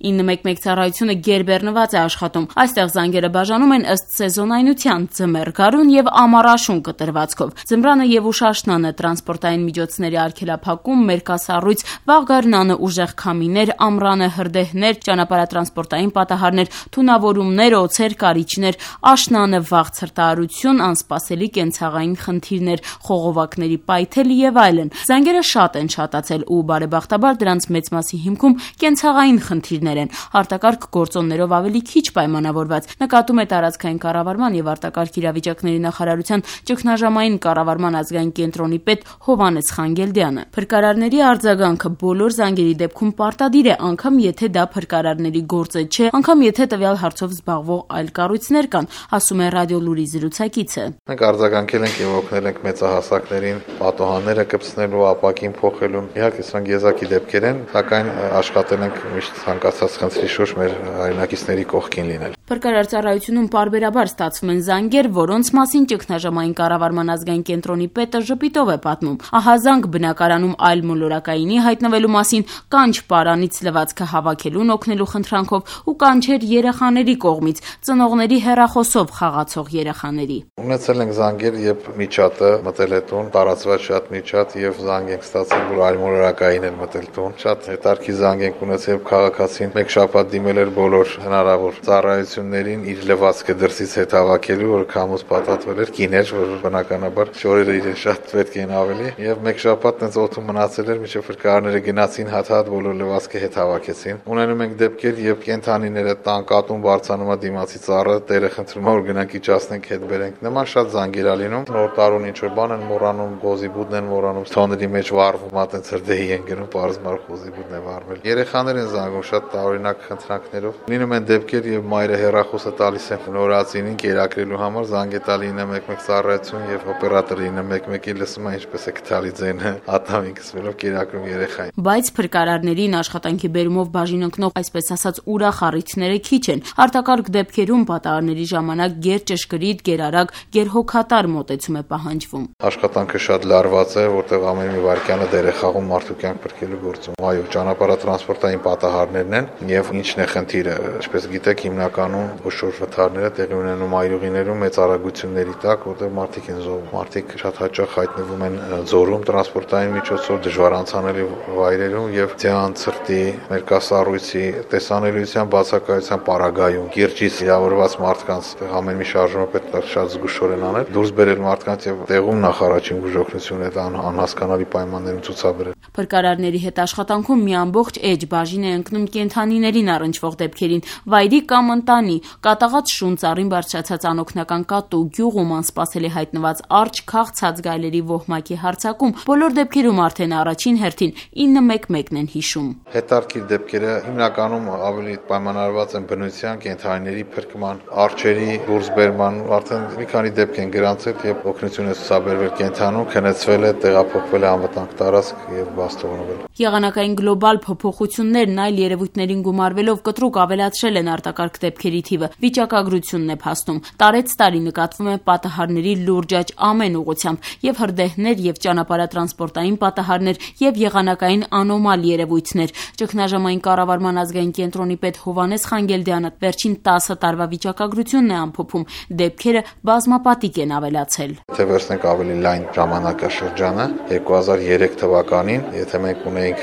911 ծառայությունը գերբեռնված է աշխատում։ Այստեղ զանգերը բաժանում են ըստ սեզոնայնության՝ ձմեռ, գարուն եւ ամառաշուն կտրվածքով։ Ձմռանը եւ ուշաշնանը տրանսպորտային միջոցների արգելափակում, մերկասառույց, վաղ-գարնանը ուժեղ քամիներ, ամռանը հրդեհներ, ճանապարհատրանսպորտային պատահարներ, թունավորումներ, օձեր, կարիճներ, աշնանը վաղ ցրտահարություն, անսպասելի կենցաղային խնդիրներ, խողովակների պայթել եւ այլն։ Զանգերը շատ են շատացել ու բարեբախտաբար դրանց մեծ մասի հիմքում կենցաղային խնդիրներ են։ Արտակարգ գործոններով ավելի քիչ պայմանավորված, նկատում է տարածքային կառավարման եւ արտակարգ իրավիճակների նախարարության ճգնաժամային կառավարման ազգային կենտրոնի պետ Հովհաննես Խանգելդյանը։ Փրկարարների արձագանքը բոլոր զանգերի դեպքում պարտադիր է, անգամ եթե դա փրկարարների գործը չէ, անգամ եթե տվյալ հարցով զբաղվող այլ կառույցներ կան, ասում է Ռադիո Լուրի զրուցակիցը։ Մենք արձագանքել ենք եւ օգնել ենք մեծահասակներին պատոհանները կպցնելու, ապակին փոխելու։ Իհարկե, սրանք եզակի դեպքեր են, սակայն աշխատել ենք միշտ ցանկացած խնդրի շուրջ մեր հայրենակիցների կողքին լինել։ Փրկարար ծառայությունում պարբերաբար ստացվում են զանգեր, որոնց մասին ճգնաժամային կառավարման ազգային կենտրոնի պետը ժպիտով է պատմում։ Ահազանգ բնակարանում այլ մոլորակայինի հայտնվելու մասին, կանչ պարանից լվացքը հավաքելուն օգնելու խնդրանքով ու կանչեր երեխաների կողմից, ծնողների հեռախոսով խաղացող երեխաների։ Ունեցել ենք զանգեր, երբ միջատը մտել է տուն, տարածված շատ միջատ եւ զանգ ենք ստացել, որ այլ մոլորակային են մտել տուն։ Շատ հետարքի զանգ ենք ունեցել, քաղաքացին մեկ շաբաթ դիմել էր բոլոր հնարավոր ծառայություններին իր լվացքը դրսից հետ հավաքելու, որ քամուց պատատվել էր, կիներ, որ բնականաբար շորերը իրեն շատ պետք են ավելի եւ մեկ շաբաթ տենց օդում մնացել էր, մինչեւ փրկարարները գնացին հատ բոլոր լվացքը հետ հավաքեցին։ Ունենում ենք դեպքեր, երբ կենթանիները տան կատուն բարձանում է դիմացի ծառը, տերը խնդրում է, որ գնանք իջացնենք, հետ բերենք։ Նման շատ զանգեր ա լինում։ Նոր տարուն ինչ որ բան են մոռանում, խոզի բուդն են մոռանում, թոների մեջ վառվում, տենց հրդեհի են գնում, բարձմար խոզի բուդն է վառվել։ Երեխաներ են զանգում շատ տարօրինակ խնդրանքներով։ Լինում են դեպքեր, եւ մայրը հեռախոսը տալիս է նորածինին կերակրելու համար, զանգ է տալի 911 ծառայություն եւ օպերատորը 911-ի լսում է ինչպես է գտալի ձայնը, ատամին կսվելով կերակրում երեխային։ Բայց փրկարարներին աշխատանքի բերումով բաժին ընկնող, այսպես ասած, ուրախ առիթները քիչ են։ Արտակարգ դեպքերում պատահարների ժամանակ գերճշգրիտ, գերարագ, գերհոգատար մոտեցում է պահանջվում։ Աշխատանքը շատ լարված է, որտեղ ամեն մի վայրկյանը դեր է խաղում մարդու կյանք փրկելու գործում։ Այո, ճանապարհատրանսպորտային պատահարներն են եւ ինչն է խնդիրը, ինչպես գիտեք, հիմնականում ուշոր վթարները տեղի ունենում այրուղիներում մեծ արագությունների տակ, որտեղ մարդիկ են զոհվում։ Մարդիկ շատ հաճախ հայտնվում են ձորում տրանսպորտային միջոցով, դժվար անցանելի վայրերում եւ ձյան, ցրտի, մերկասառույցի, տեսանելիության բացակայության պարագայում, կիրճից վիրավորված մարդկանց ամեն մի շարժումը պետք է շատ զգուշորեն անել, դուրս բերել մարդկանց եւ տեղում նախարարչին բուժօգնություն այդ անհասկանալի պայմաններում ցուցաբերել։ Փրկարարների հետ աշխատանքում մի ամբողջ էջ բաժին է ընկնում կենթանիներին առնչվող դեպքերին, վայրի կամ ընտանի, կատաղած շուն, ծառին բարձրացած անօգնական կատու, գյուղում անսպասելի հայտնված արջ, քաղցած գայլերի ոհմակի հարձակում, բոլոր դեպքերում արդեն առաջին հերթին 911-ն են հիշում։ Հետարքի դեպքերը հիմնականում ավելի պայմանավորված են բնության, կենթանիների փրկման, արջերի դուրսբերման, արդեն մի քանի դեպք են գրանցել եւ օգնություն է ցուցաբերվել կենթանում, քնեցվել է, տեղափոխվել է անվտանգ տարածք եւ բաստողնվել։ Եղանակային գլոբալ փոփոխություններն այլ երևույթներին գումարվելով կտրուկ ավելացրել են արտակարգ դեպքերի թիվը, վիճակագրությունն է փաստում։ Տարեց տարի նկատվում է պատահարների լուրջ աճ ամեն ուղղությամբ, եւ հրդեհներ, եւ ճանապարհատրանսպորտային պատահարներ, եւ եղանակային անոմալ երևույթներ։ Ճգնաժամային կառավարման ազգային կենտրոնի պետ Հովհաննես Խանգելդյանը վերջին 10 տարվա վիճակագրությունն է ամփոփում, դեպքերը բազմապատիկ են ավելացել։ Եթե վերցնենք ավելի լայն ժամանակաշրջանը, 2003 թվականին, եթե մենք ունեինք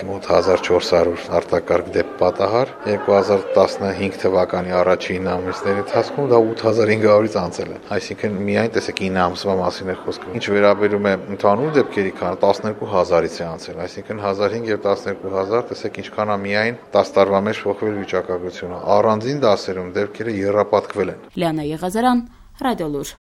8400 արտակարգ դեպք պատահար, 2015 թվականի առաջին ամիսների ընթացքում դա 8500-ից անցել է։ Այսինքն միայն տեսեք 9 ամսվա մասին է խոսքը։ Ինչ վերաբերում է ընդհանուր դեպքերի քանը 12000-ից է անցել, այսինքն 1500 եւ 12000, տեսեք ինչքան է միայն 10 տարվա մեջ փոխվել վիճակագրությունը։ Առանձին դասերում դեպքերը եռապատկվել են։ Լիանա Եղազարյան, Ռադիո Լուր։